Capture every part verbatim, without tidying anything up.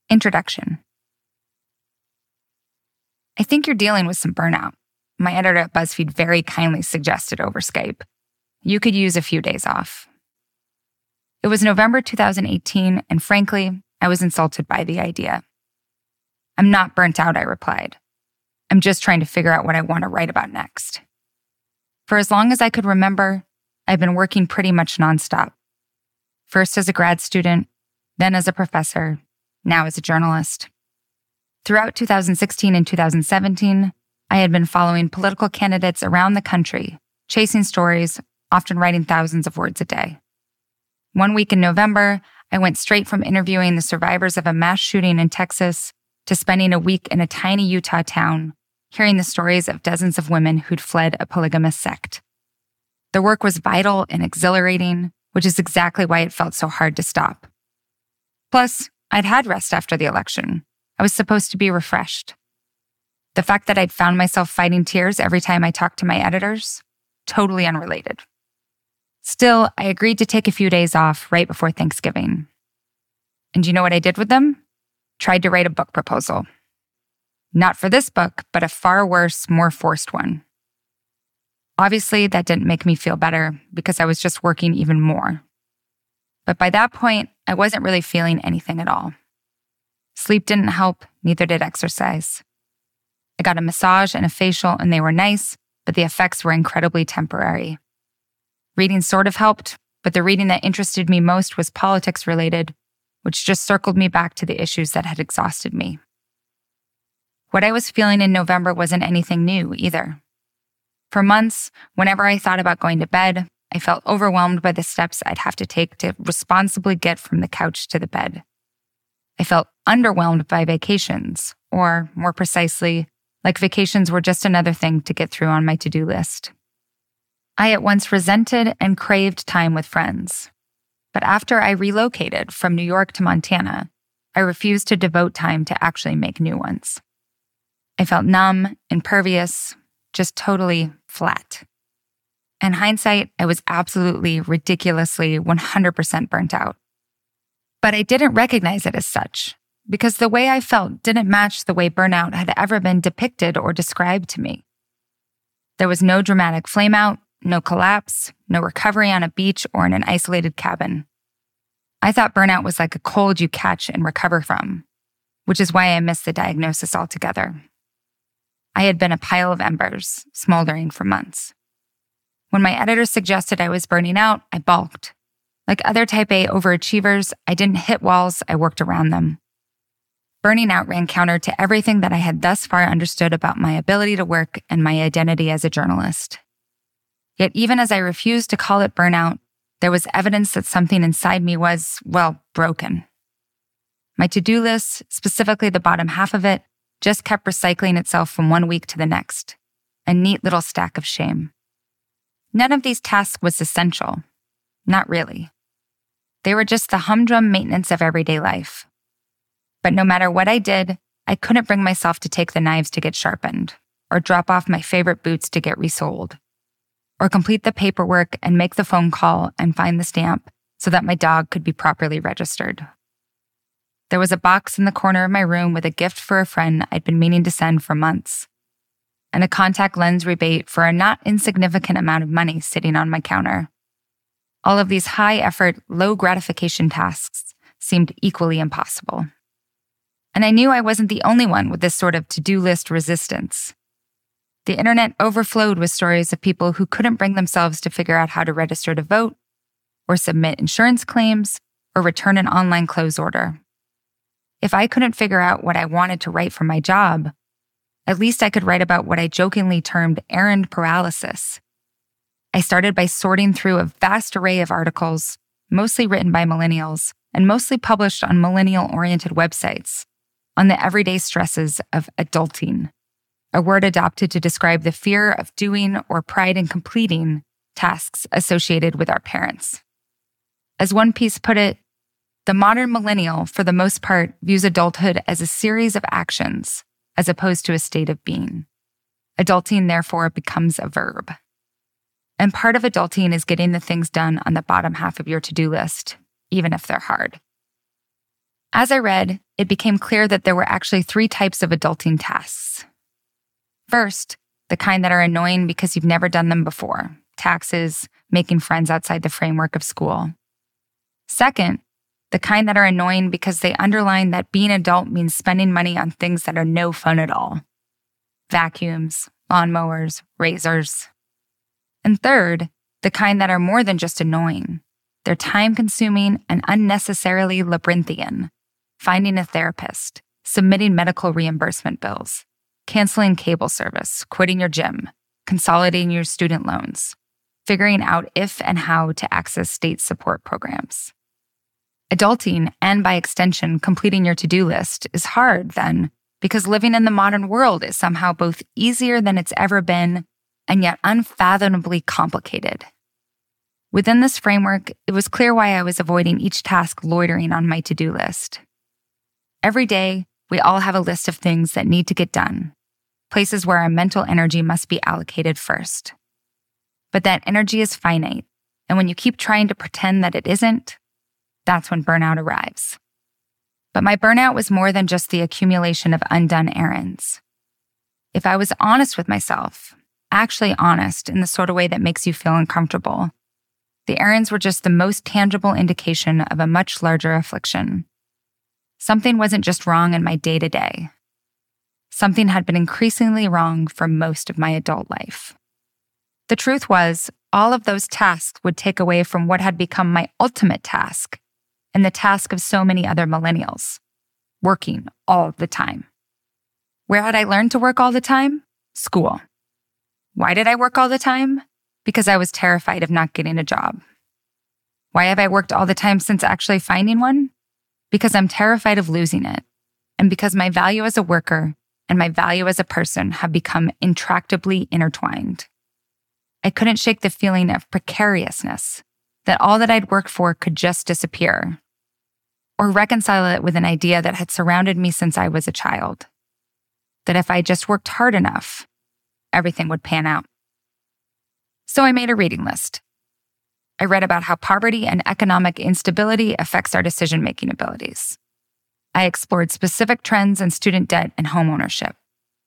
Introduction. I think you're dealing with some burnout. My editor at BuzzFeed very kindly suggested over Skype. You could use a few days off. It was November two thousand eighteen, and frankly, I was insulted by the idea. I'm not burnt out, I replied. I'm just trying to figure out what I want to write about next. For as long as I could remember, I've been working pretty much nonstop. First as a grad student, then as a professor, now as a journalist. Throughout two thousand sixteen and two thousand seventeen, I had been following political candidates around the country, chasing stories, often writing thousands of words a day. One week in November, I went straight from interviewing the survivors of a mass shooting in Texas to spending a week in a tiny Utah town, hearing the stories of dozens of women who'd fled a polygamous sect. The work was vital and exhilarating, which is exactly why it felt so hard to stop. Plus, I'd had rest after the election. I was supposed to be refreshed. The fact that I'd found myself fighting tears every time I talked to my editors, totally unrelated. Still, I agreed to take a few days off right before Thanksgiving. And you know what I did with them? Tried to write a book proposal. Not for this book, but a far worse, more forced one. Obviously, that didn't make me feel better because I was just working even more. But by that point, I wasn't really feeling anything at all. Sleep didn't help, neither did exercise. I got a massage and a facial, and they were nice, but the effects were incredibly temporary. Reading sort of helped, but the reading that interested me most was politics-related, which just circled me back to the issues that had exhausted me. What I was feeling in November wasn't anything new either. For months, whenever I thought about going to bed, I felt overwhelmed by the steps I'd have to take to responsibly get from the couch to the bed. I felt underwhelmed by vacations, or more precisely, like vacations were just another thing to get through on my to-do list. I at once resented and craved time with friends. But after I relocated from New York to Montana, I refused to devote time to actually make new ones. I felt numb, impervious, just totally flat. In hindsight, I was absolutely, ridiculously, one hundred percent burnt out. But I didn't recognize it as such, because the way I felt didn't match the way burnout had ever been depicted or described to me. There was no dramatic flameout, no collapse, no recovery on a beach or in an isolated cabin. I thought burnout was like a cold you catch and recover from, which is why I missed the diagnosis altogether. I had been a pile of embers, smoldering for months. When my editor suggested I was burning out, I balked. Like other type A overachievers, I didn't hit walls, I worked around them. Burning out ran counter to everything that I had thus far understood about my ability to work and my identity as a journalist. Yet even as I refused to call it burnout, there was evidence that something inside me was, well, broken. My to-do list, specifically the bottom half of it, just kept recycling itself from one week to the next, a neat little stack of shame. None of these tasks was essential. Not really. They were just the humdrum maintenance of everyday life. But no matter what I did, I couldn't bring myself to take the knives to get sharpened, or drop off my favorite boots to get resoled, or complete the paperwork and make the phone call and find the stamp so that my dog could be properly registered. There was a box in the corner of my room with a gift for a friend I'd been meaning to send for months, and a contact lens rebate for a not insignificant amount of money sitting on my counter. All of these high-effort, low-gratification tasks seemed equally impossible. And I knew I wasn't the only one with this sort of to-do list resistance. The internet overflowed with stories of people who couldn't bring themselves to figure out how to register to vote, or submit insurance claims, or return an online clothes order. If I couldn't figure out what I wanted to write for my job, at least I could write about what I jokingly termed errand paralysis. I started by sorting through a vast array of articles, mostly written by millennials, and mostly published on millennial-oriented websites, on the everyday stresses of adulting, a word adopted to describe the fear of doing or pride in completing tasks associated with our parents. As one piece put it, the modern millennial, for the most part, views adulthood as a series of actions, as opposed to a state of being. Adulting, therefore, becomes a verb. And part of adulting is getting the things done on the bottom half of your to-do list, even if they're hard. As I read, it became clear that there were actually three types of adulting tasks. First, the kind that are annoying because you've never done them before: taxes, making friends outside the framework of school. Second, the kind that are annoying because they underline that being an adult means spending money on things that are no fun at all: vacuums, lawnmowers, razors. And third, the kind that are more than just annoying. They're time-consuming and unnecessarily labyrinthian: finding a therapist, submitting medical reimbursement bills, canceling cable service, quitting your gym, consolidating your student loans, figuring out if and how to access state support programs. Adulting, and by extension, completing your to-do list, is hard then, because living in the modern world is somehow both easier than it's ever been and yet unfathomably complicated. Within this framework, it was clear why I was avoiding each task loitering on my to-do list. Every day, we all have a list of things that need to get done, places where our mental energy must be allocated first. But that energy is finite, and when you keep trying to pretend that it isn't, that's when burnout arrives. But my burnout was more than just the accumulation of undone errands. If I was honest with myself, actually honest in the sort of way that makes you feel uncomfortable, the errands were just the most tangible indication of a much larger affliction. Something wasn't just wrong in my day-to-day. Something had been increasingly wrong for most of my adult life. The truth was, all of those tasks would take away from what had become my ultimate task, and the task of so many other millennials: working all the time. Where had I learned to work all the time? School. Why did I work all the time? Because I was terrified of not getting a job. Why have I worked all the time since actually finding one? Because I'm terrified of losing it, and because my value as a worker and my value as a person have become intractably intertwined. I couldn't shake the feeling of precariousness, that all that I'd worked for could just disappear, or reconcile it with an idea that had surrounded me since I was a child, that if I just worked hard enough, everything would pan out. So I made a reading list. I read about how poverty and economic instability affects our decision-making abilities. I explored specific trends in student debt and homeownership.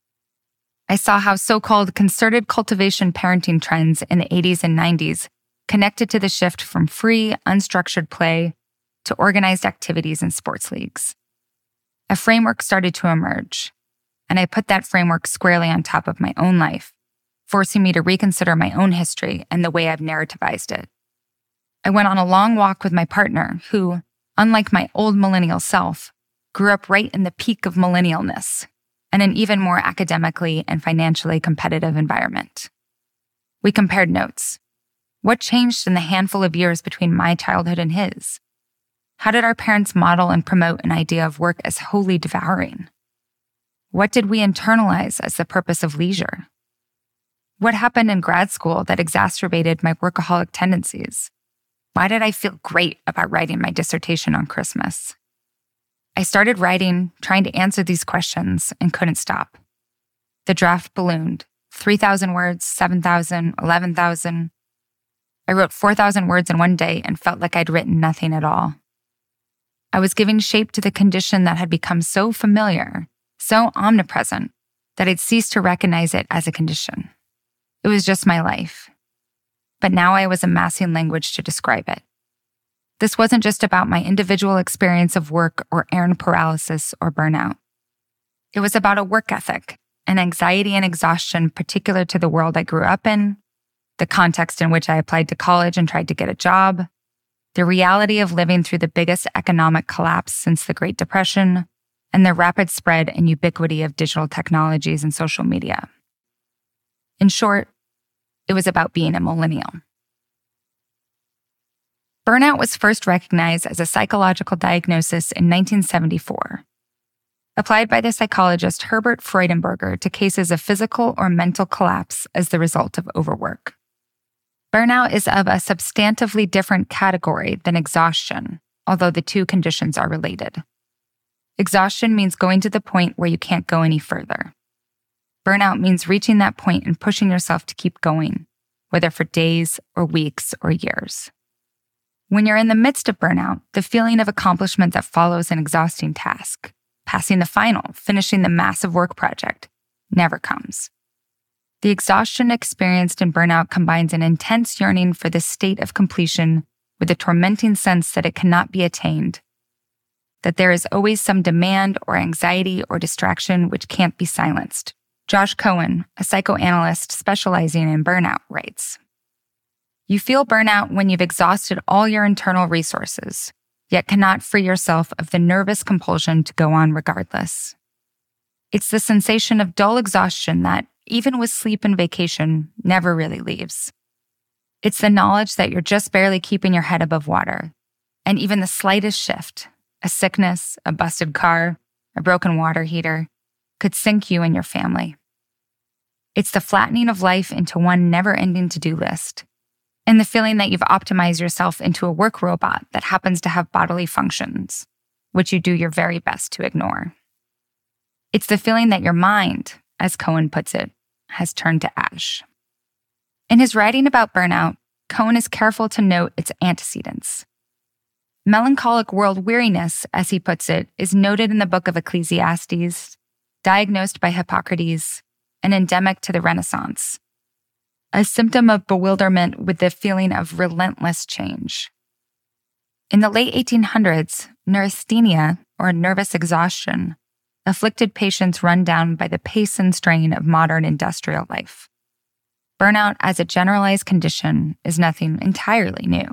I saw how so-called concerted cultivation parenting trends in the eighties and nineties connected to the shift from free, unstructured play to organized activities in sports leagues. A framework started to emerge, and I put that framework squarely on top of my own life, forcing me to reconsider my own history and the way I've narrativized it. I went on a long walk with my partner who, unlike my old millennial self, grew up right in the peak of millennialness and an even more academically and financially competitive environment. We compared notes. What changed in the handful of years between my childhood and his? How did our parents model and promote an idea of work as wholly devouring? What did we internalize as the purpose of leisure? What happened in grad school that exacerbated my workaholic tendencies? Why did I feel great about writing my dissertation on Christmas? I started writing, trying to answer these questions, and couldn't stop. The draft ballooned. three thousand words, seven thousand, eleven thousand. I wrote four thousand words in one day and felt like I'd written nothing at all. I was giving shape to the condition that had become so familiar, so omnipresent, that I'd ceased to recognize it as a condition. It was just my life. But now I was amassing language to describe it. This wasn't just about my individual experience of work or errand paralysis or burnout. It was about a work ethic, an anxiety and exhaustion particular to the world I grew up in, the context in which I applied to college and tried to get a job, the reality of living through the biggest economic collapse since the Great Depression, and the rapid spread and ubiquity of digital technologies and social media. In short, it was about being a millennial. Burnout was first recognized as a psychological diagnosis in nineteen seventy-four, applied by the psychologist Herbert Freudenberger to cases of physical or mental collapse as the result of overwork. Burnout is of a substantively different category than exhaustion, although the two conditions are related. Exhaustion means going to the point where you can't go any further. Burnout means reaching that point and pushing yourself to keep going, whether for days or weeks or years. When you're in the midst of burnout, the feeling of accomplishment that follows an exhausting task, passing the final, finishing the massive work project, never comes. The exhaustion experienced in burnout combines an intense yearning for this state of completion with a tormenting sense that it cannot be attained, that there is always some demand or anxiety or distraction which can't be silenced. Josh Cohen, a psychoanalyst specializing in burnout, writes, "You feel burnout when you've exhausted all your internal resources, yet cannot free yourself of the nervous compulsion to go on regardless. It's the sensation of dull exhaustion that, even with sleep and vacation, never really leaves. It's the knowledge that you're just barely keeping your head above water, and even the slightest shift, a sickness, a busted car, a broken water heater, could sink you and your family. It's the flattening of life into one never-ending to-do list, and the feeling that you've optimized yourself into a work robot that happens to have bodily functions, which you do your very best to ignore. It's the feeling that your mind, as Cohen puts it, has turned to ash." In his writing about burnout, Cohen is careful to note its antecedents. Melancholic world weariness, as he puts it, is noted in the book of Ecclesiastes, diagnosed by Hippocrates, and endemic to the Renaissance, a symptom of bewilderment with the feeling of relentless change. In the late eighteen hundreds, neurasthenia, or nervous exhaustion, afflicted patients run down by the pace and strain of modern industrial life. Burnout as a generalized condition is nothing entirely new.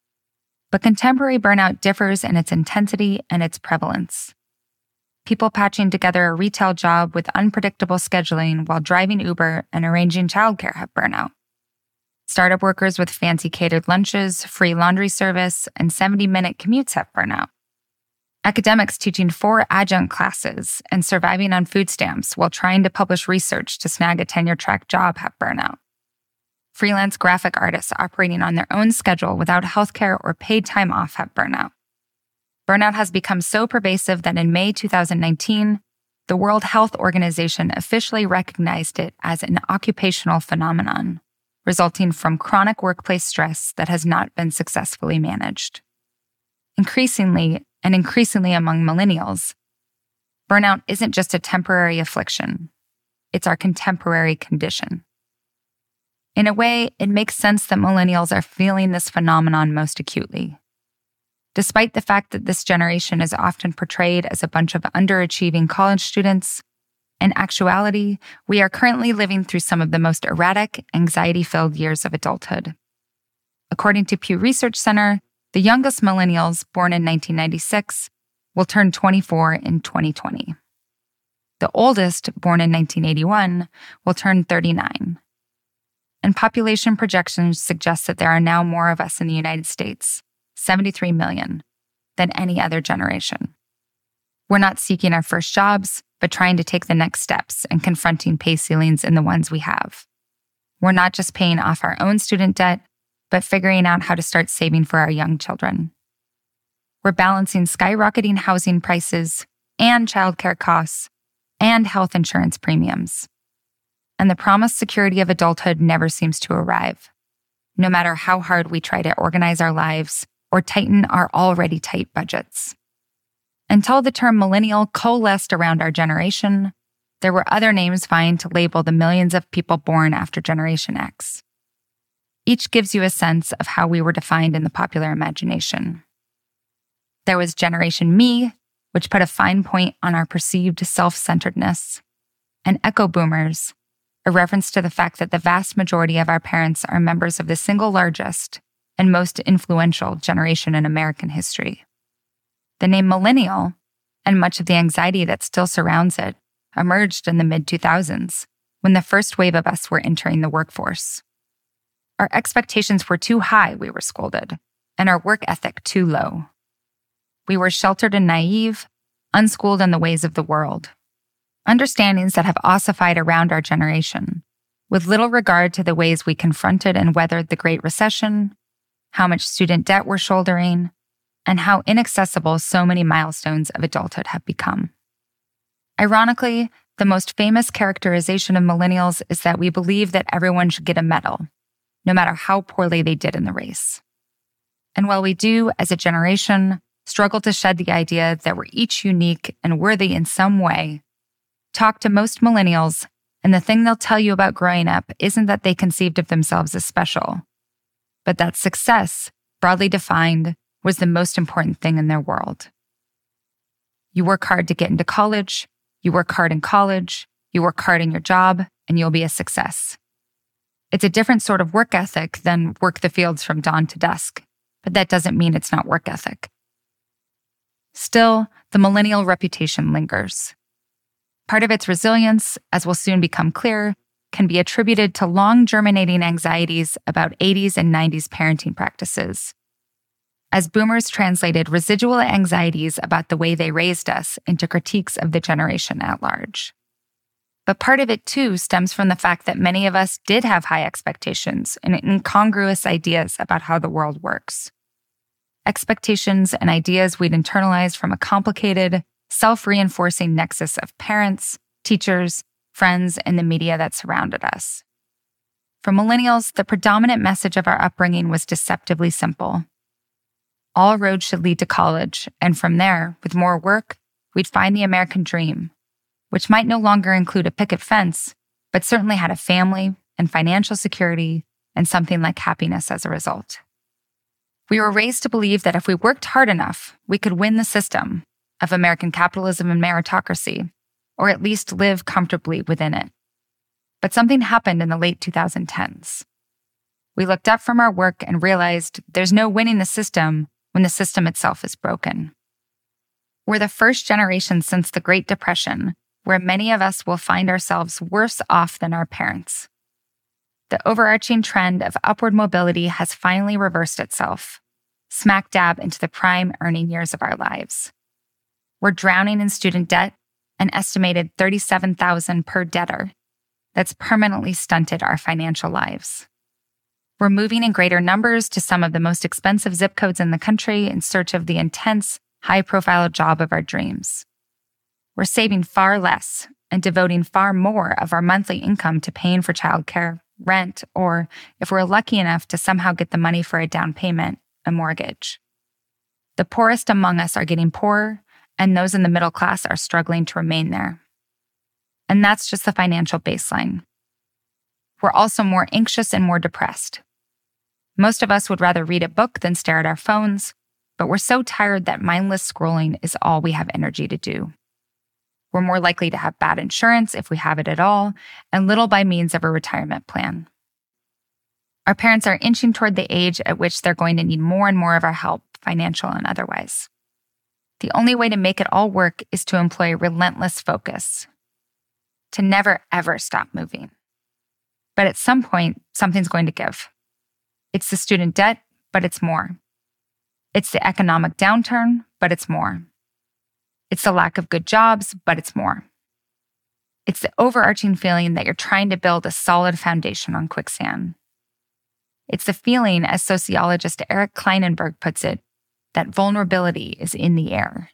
But contemporary burnout differs in its intensity and its prevalence. People patching together a retail job with unpredictable scheduling while driving Uber and arranging childcare have burnout. Startup workers with fancy catered lunches, free laundry service, and seventy-minute commutes have burnout. Academics teaching four adjunct classes and surviving on food stamps while trying to publish research to snag a tenure-track job have burnout. Freelance graphic artists operating on their own schedule without healthcare or paid time off have burnout. Burnout has become so pervasive that in May two thousand nineteen, the World Health Organization officially recognized it as an occupational phenomenon, resulting from chronic workplace stress that has not been successfully managed. Increasingly, and increasingly among millennials, burnout isn't just a temporary affliction. It's our contemporary condition. In a way, it makes sense that millennials are feeling this phenomenon most acutely. Despite the fact that this generation is often portrayed as a bunch of underachieving college students, in actuality, we are currently living through some of the most erratic, anxiety-filled years of adulthood. According to Pew Research Center, the youngest millennials, born in nineteen ninety-six, will turn twenty-four in twenty twenty. The oldest, born in nineteen eighty-one, will turn thirty-nine. And population projections suggest that there are now more of us in the United States, seventy-three million, than any other generation. We're not seeking our first jobs, but trying to take the next steps and confronting pay ceilings in the ones we have. We're not just paying off our own student debt, but figuring out how to start saving for our young children. We're balancing skyrocketing housing prices and childcare costs and health insurance premiums. And the promised security of adulthood never seems to arrive, no matter how hard we try to organize our lives or tighten our already tight budgets. Until the term millennial coalesced around our generation, there were other names vying to label the millions of people born after Generation X. Each gives you a sense of how we were defined in the popular imagination. There was Generation Me, which put a fine point on our perceived self-centeredness, and Echo Boomers, a reference to the fact that the vast majority of our parents are members of the single largest and most influential generation in American history. The name millennial, and much of the anxiety that still surrounds it, emerged in the mid two thousands, when the first wave of us were entering the workforce. Our expectations were too high, we were scolded, and our work ethic too low. We were sheltered and naive, unschooled in the ways of the world. Understandings that have ossified around our generation, with little regard to the ways we confronted and weathered the Great Recession, how much student debt we're shouldering, and how inaccessible so many milestones of adulthood have become. Ironically, the most famous characterization of millennials is that we believe that everyone should get a medal, no matter how poorly they did in the race. And while we do, as a generation, struggle to shed the idea that we're each unique and worthy in some way. Talk to most millennials, and the thing they'll tell you about growing up isn't that they conceived of themselves as special, but that success, broadly defined, was the most important thing in their world. You work hard to get into college, you work hard in college, you work hard in your job, and you'll be a success. It's a different sort of work ethic than work the fields from dawn to dusk, but that doesn't mean it's not work ethic. Still, the millennial reputation lingers. Part of its resilience, as will soon become clear, can be attributed to long germinating anxieties about eighties and nineties parenting practices. As boomers translated residual anxieties about the way they raised us into critiques of the generation at large. But part of it, too, stems from the fact that many of us did have high expectations and incongruous ideas about how the world works. Expectations and ideas we'd internalized from a complicated, self-reinforcing nexus of parents, teachers, friends, and the media that surrounded us. For millennials, the predominant message of our upbringing was deceptively simple. All roads should lead to college, and from there, with more work, we'd find the American dream, which might no longer include a picket fence, but certainly had a family and financial security and something like happiness as a result. We were raised to believe that if we worked hard enough, we could win the system of American capitalism and meritocracy, or at least live comfortably within it. But something happened in the late twenty tens. We looked up from our work and realized there's no winning the system when the system itself is broken. We're the first generation since the Great Depression where many of us will find ourselves worse off than our parents. The overarching trend of upward mobility has finally reversed itself, smack dab into the prime earning years of our lives. We're drowning in student debt, an estimated thirty-seven thousand dollars per debtor. That's permanently stunted our financial lives. We're moving in greater numbers to some of the most expensive zip codes in the country in search of the intense, high-profile job of our dreams. We're saving far less and devoting far more of our monthly income to paying for childcare, rent, or, if we're lucky enough to somehow get the money for a down payment, a mortgage. The poorest among us are getting poorer, and those in the middle class are struggling to remain there. And that's just the financial baseline. We're also more anxious and more depressed. Most of us would rather read a book than stare at our phones, but we're so tired that mindless scrolling is all we have energy to do. We're more likely to have bad insurance if we have it at all, and little by means of a retirement plan. Our parents are inching toward the age at which they're going to need more and more of our help, financial and otherwise. The only way to make it all work is to employ relentless focus, to never, ever stop moving. But at some point, something's going to give. It's the student debt, but it's more. It's the economic downturn, but it's more. It's the lack of good jobs, but it's more. It's the overarching feeling that you're trying to build a solid foundation on quicksand. It's the feeling, as sociologist Eric Kleinenberg puts it, that vulnerability is in the air.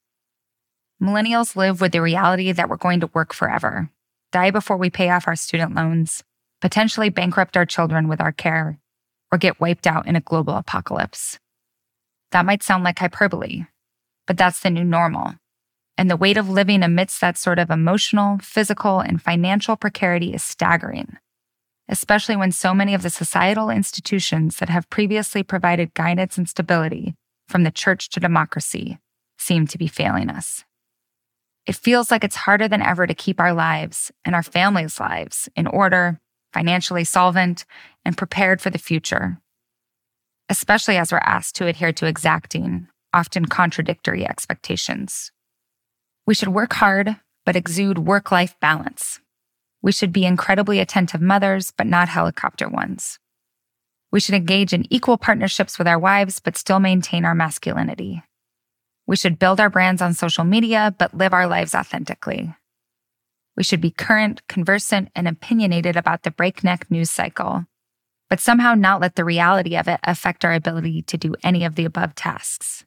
Millennials live with the reality that we're going to work forever, die before we pay off our student loans, potentially bankrupt our children with our care, or get wiped out in a global apocalypse. That might sound like hyperbole, but that's the new normal. And the weight of living amidst that sort of emotional, physical, and financial precarity is staggering, especially when so many of the societal institutions that have previously provided guidance and stability, from the church to democracy, seem to be failing us. It feels like it's harder than ever to keep our lives and our families' lives in order, financially solvent, and prepared for the future, especially as we're asked to adhere to exacting, often contradictory expectations. We should work hard, but exude work-life balance. We should be incredibly attentive mothers, but not helicopter ones. We should engage in equal partnerships with our wives, but still maintain our masculinity. We should build our brands on social media, but live our lives authentically. We should be current, conversant, and opinionated about the breakneck news cycle, but somehow not let the reality of it affect our ability to do any of the above tasks.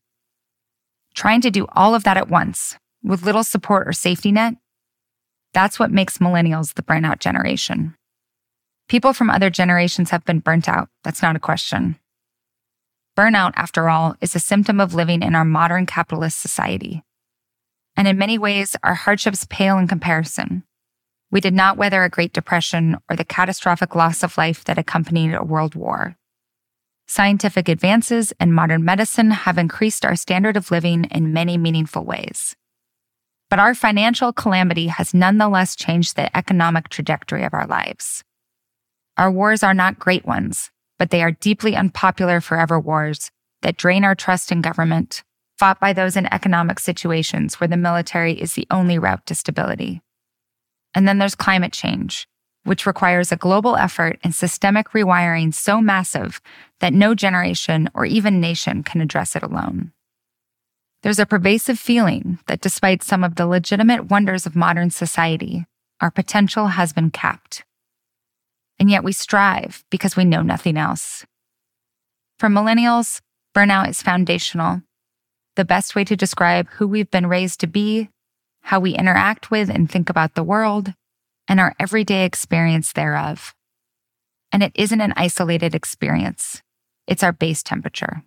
Trying to do all of that at once, with little support or safety net, that's what makes millennials the burnout generation. People from other generations have been burnt out, that's not a question. Burnout, after all, is a symptom of living in our modern capitalist society. And in many ways, our hardships pale in comparison. We did not weather a Great Depression or the catastrophic loss of life that accompanied a world war. Scientific advances and modern medicine have increased our standard of living in many meaningful ways. But our financial calamity has nonetheless changed the economic trajectory of our lives. Our wars are not great ones, but they are deeply unpopular forever wars that drain our trust in government, fought by those in economic situations where the military is the only route to stability. And then there's climate change, which requires a global effort and systemic rewiring so massive that no generation or even nation can address it alone. There's a pervasive feeling that despite some of the legitimate wonders of modern society, our potential has been capped. And yet we strive because we know nothing else. For millennials, burnout is foundational. The best way to describe who we've been raised to be, how we interact with and think about the world, and our everyday experience thereof. And it isn't an isolated experience. It's our base temperature.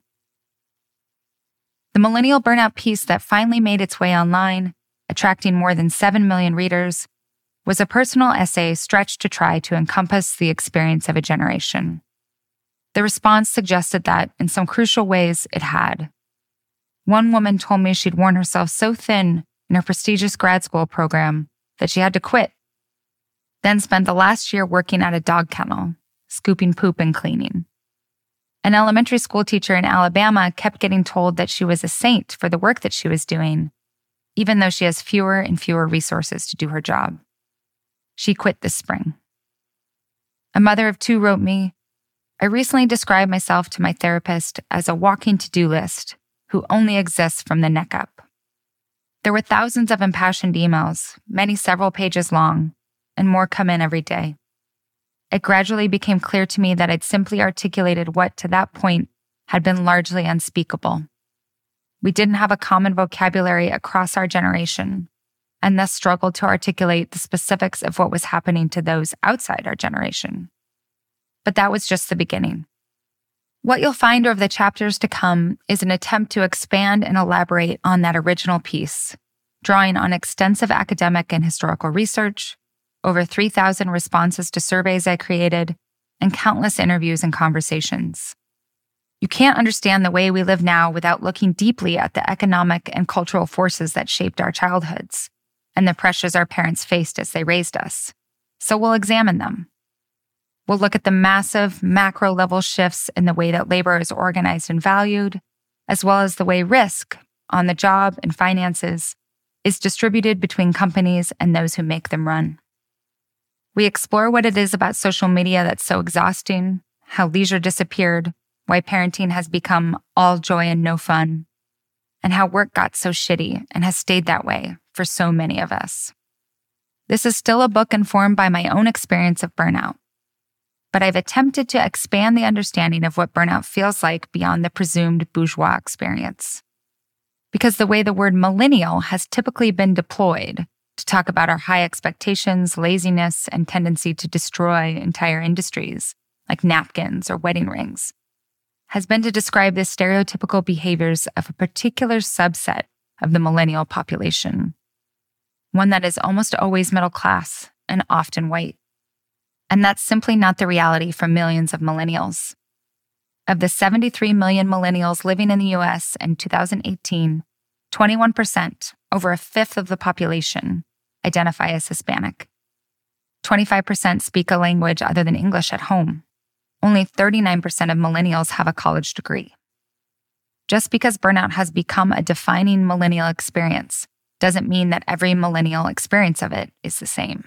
The Millennial Burnout piece that finally made its way online, attracting more than seven million readers, was a personal essay stretched to try to encompass the experience of a generation. The response suggested that, in some crucial ways, it had. One woman told me she'd worn herself so thin in her prestigious grad school program that she had to quit, then spent the last year working at a dog kennel, scooping poop and cleaning. An elementary school teacher in Alabama kept getting told that she was a saint for the work that she was doing, even though she has fewer and fewer resources to do her job. She quit this spring. A mother of two wrote me, I recently described myself to my therapist as a walking to-do list who only exists from the neck up. There were thousands of impassioned emails, many several pages long, and more come in every day. It gradually became clear to me that I'd simply articulated what, to that point, had been largely unspeakable. We didn't have a common vocabulary across our generation, and thus struggled to articulate the specifics of what was happening to those outside our generation. But that was just the beginning. What you'll find over the chapters to come is an attempt to expand and elaborate on that original piece, drawing on extensive academic and historical research, over three thousand responses to surveys I created, and countless interviews and conversations. You can't understand the way we live now without looking deeply at the economic and cultural forces that shaped our childhoods and the pressures our parents faced as they raised us. So we'll examine them. We'll look at the massive macro-level shifts in the way that labor is organized and valued, as well as the way risk on the job and finances is distributed between companies and those who make them run. We explore what it is about social media that's so exhausting, how leisure disappeared, why parenting has become all joy and no fun, and how work got so shitty and has stayed that way for so many of us. This is still a book informed by my own experience of burnout, but I've attempted to expand the understanding of what burnout feels like beyond the presumed bourgeois experience. Because the way the word millennial has typically been deployed to talk about our high expectations, laziness, and tendency to destroy entire industries, like napkins or wedding rings, has been to describe the stereotypical behaviors of a particular subset of the millennial population, one that is almost always middle class and often white. And that's simply not the reality for millions of millennials. Of the seventy-three million millennials living in the U S in two thousand eighteen, twenty-one percent, over a fifth of the population, identify as Hispanic. twenty-five percent speak a language other than English at home. Only thirty-nine percent of millennials have a college degree. Just because burnout has become a defining millennial experience doesn't mean that every millennial experience of it is the same.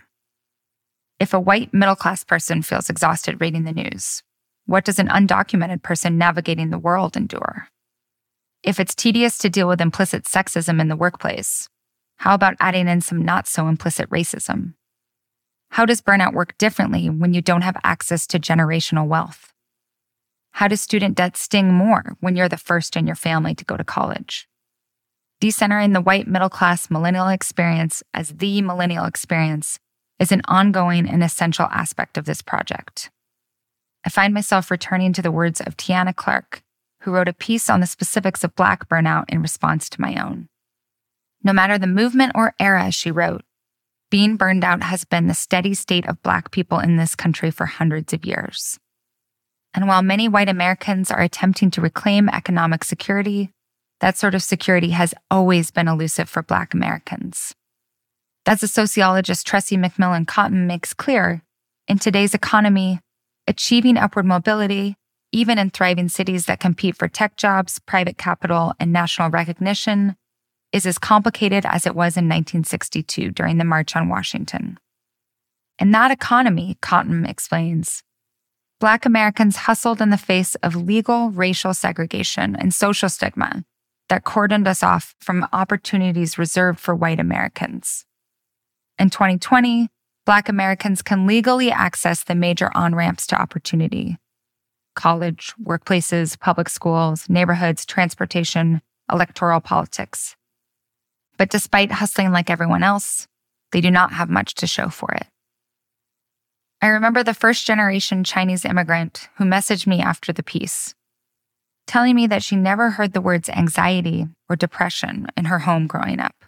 If a white middle-class person feels exhausted reading the news, what does an undocumented person navigating the world endure? If it's tedious to deal with implicit sexism in the workplace, how about adding in some not-so-implicit racism? How does burnout work differently when you don't have access to generational wealth? How does student debt sting more when you're the first in your family to go to college? Decentering the white middle-class millennial experience as the millennial experience is an ongoing and essential aspect of this project. I find myself returning to the words of Tiana Clark, who wrote a piece on the specifics of Black burnout in response to my own. No matter the movement or era, she wrote, being burned out has been the steady state of Black people in this country for hundreds of years. And while many white Americans are attempting to reclaim economic security, that sort of security has always been elusive for Black Americans. As the sociologist Tressie McMillan Cottom makes clear, in today's economy, achieving upward mobility, even in thriving cities that compete for tech jobs, private capital, and national recognition, is as complicated as it was in nineteen sixty-two during the March on Washington. In that economy, Cottom explains, Black Americans hustled in the face of legal racial segregation and social stigma that cordoned us off from opportunities reserved for white Americans. In twenty twenty, Black Americans can legally access the major on-ramps to opportunity: college, workplaces, public schools, neighborhoods, transportation, electoral politics. But despite hustling like everyone else, they do not have much to show for it. I remember the first-generation Chinese immigrant who messaged me after the piece, telling me that she never heard the words anxiety or depression in her home growing up.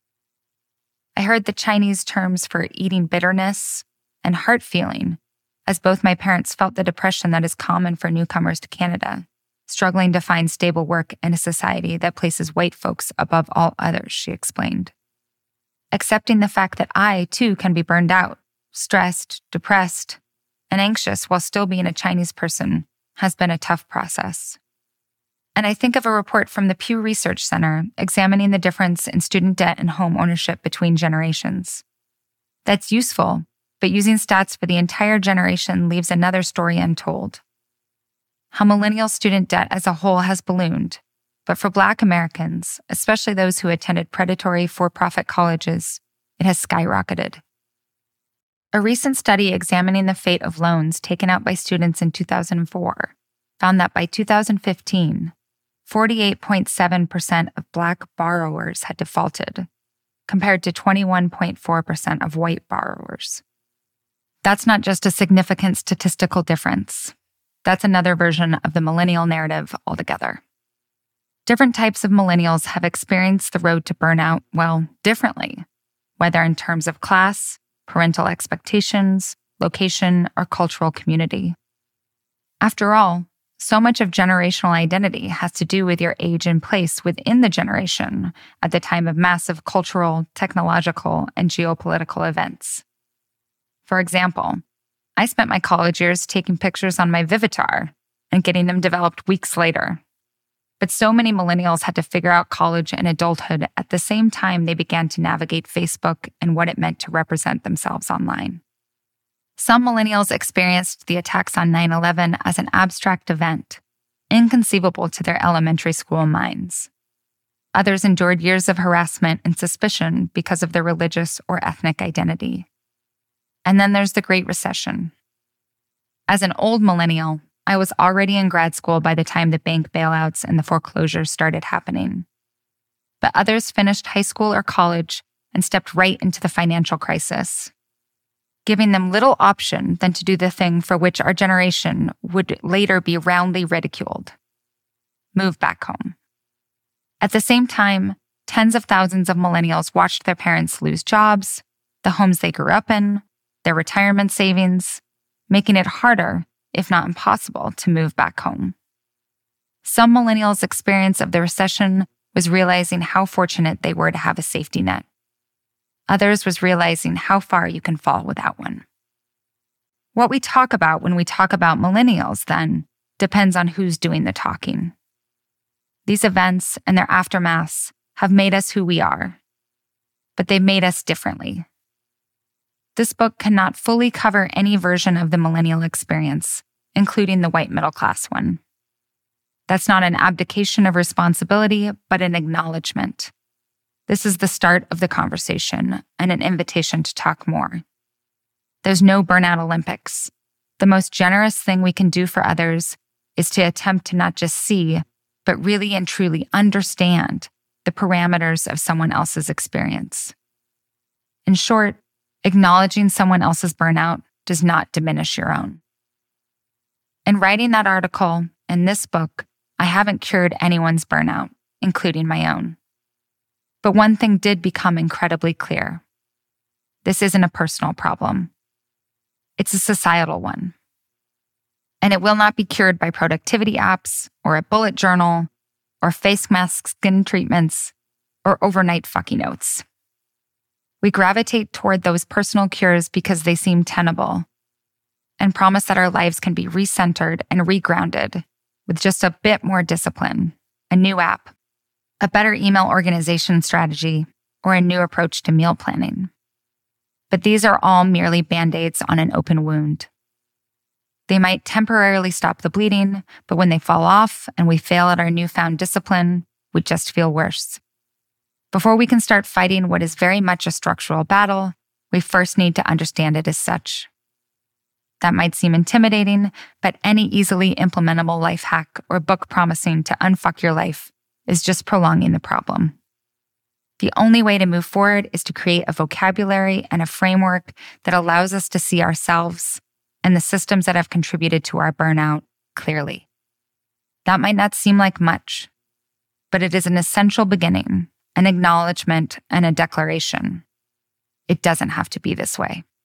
I heard the Chinese terms for eating bitterness and heart feeling, as both my parents felt the depression that is common for newcomers to Canada, struggling to find stable work in a society that places white folks above all others, she explained. Accepting the fact that I, too, can be burned out, stressed, depressed, and anxious while still being a Chinese person has been a tough process. And I think of a report from the Pew Research Center examining the difference in student debt and home ownership between generations. That's useful, but using stats for the entire generation leaves another story untold. How millennial student debt as a whole has ballooned, but for Black Americans, especially those who attended predatory for-profit colleges, it has skyrocketed. A recent study examining the fate of loans taken out by students in two thousand four found that by two thousand fifteen, forty-eight point seven percent of Black borrowers had defaulted, compared to twenty-one point four percent of white borrowers. That's not just a significant statistical difference. That's another version of the millennial narrative altogether. Different types of millennials have experienced the road to burnout, well, differently, whether in terms of class, parental expectations, location, or cultural community. After all, so much of generational identity has to do with your age and place within the generation at the time of massive cultural, technological, and geopolitical events. For example, I spent my college years taking pictures on my Vivitar and getting them developed weeks later. But so many millennials had to figure out college and adulthood at the same time they began to navigate Facebook and what it meant to represent themselves online. Some millennials experienced the attacks on nine eleven as an abstract event, inconceivable to their elementary school minds. Others endured years of harassment and suspicion because of their religious or ethnic identity. And then there's the Great Recession. As an old millennial, I was already in grad school by the time the bank bailouts and the foreclosures started happening. But others finished high school or college and stepped right into the financial crisis, giving them little option than to do the thing for which our generation would later be roundly ridiculed: move back home. At the same time, tens of thousands of millennials watched their parents lose jobs, the homes they grew up in, their retirement savings, making it harder, if not impossible, to move back home. Some millennials' experience of the recession was realizing how fortunate they were to have a safety net. Others was realizing how far you can fall without one. What we talk about when we talk about millennials, then, depends on who's doing the talking. These events and their aftermaths have made us who we are, but they've made us differently. This book cannot fully cover any version of the millennial experience, including the white middle class one. That's not an abdication of responsibility, but an acknowledgement. This is the start of the conversation and an invitation to talk more. There's no burnout Olympics. The most generous thing we can do for others is to attempt to not just see, but really and truly understand the parameters of someone else's experience. In short, acknowledging someone else's burnout does not diminish your own. In writing that article and this book, I haven't cured anyone's burnout, including my own. But one thing did become incredibly clear. This isn't a personal problem. It's a societal one. And it will not be cured by productivity apps or a bullet journal or face mask skin treatments or overnight fucking oats. We gravitate toward those personal cures because they seem tenable and promise that our lives can be recentered and regrounded with just a bit more discipline, a new app, a better email organization strategy, or a new approach to meal planning. But these are all merely band-aids on an open wound. They might temporarily stop the bleeding, but when they fall off and we fail at our newfound discipline, we just feel worse. Before we can start fighting what is very much a structural battle, we first need to understand it as such. That might seem intimidating, but any easily implementable life hack or book promising to unfuck your life is just prolonging the problem. The only way to move forward is to create a vocabulary and a framework that allows us to see ourselves and the systems that have contributed to our burnout clearly. That might not seem like much, but it is an essential beginning, an acknowledgement, and a declaration. It doesn't have to be this way.